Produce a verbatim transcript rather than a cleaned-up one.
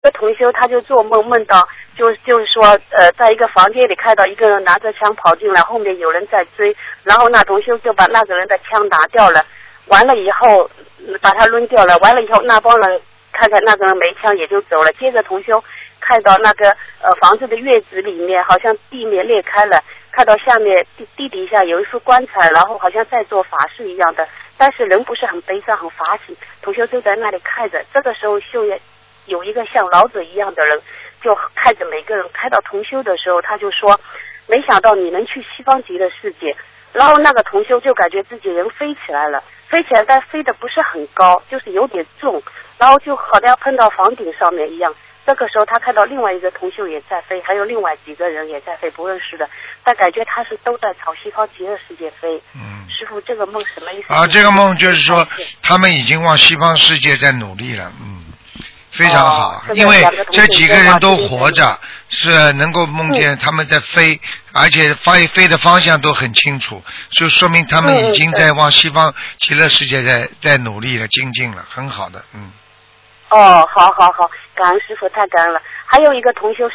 个同修他就做梦梦到，就就是说，呃，在一个房间里看到一个人拿着枪跑进来，后面有人在追，然后那同修就把那个人的枪拿掉了，完了以后把他抡掉了，完了以后那帮人看看那个人没枪也就走了。接着同修看到那个呃房子的院子里面好像地面裂开了，看到下面地地底下有一副棺材，然后好像在做法事一样的，但是人不是很悲伤很法喜，同修就在那里看着。这个时候秀也有一个像老者一样的人就看着每个人，看到同修的时候他就说，没想到你能去西方极乐世界。然后那个同修就感觉自己人飞起来了，飞起来但飞得不是很高，就是有点重，然后就好像要碰到房顶上面一样。这个时候他看到另外一个同修也在飞，还有另外几个人也在飞，不认识的，但感觉他是都在朝西方极乐世界飞。嗯，师父，这个梦什么意思？ 啊，这个梦就是说他们已经往西方世界在努力了。嗯，非常好，哦、因为这几个人都活着，是能够梦见他们在飞，嗯、而且飞飞的方向都很清楚，就说明他们已经在往西方极乐世界在在努力了，精进了，很好的。嗯。 哦，好好好，感恩师父，太感恩了。还有一个同修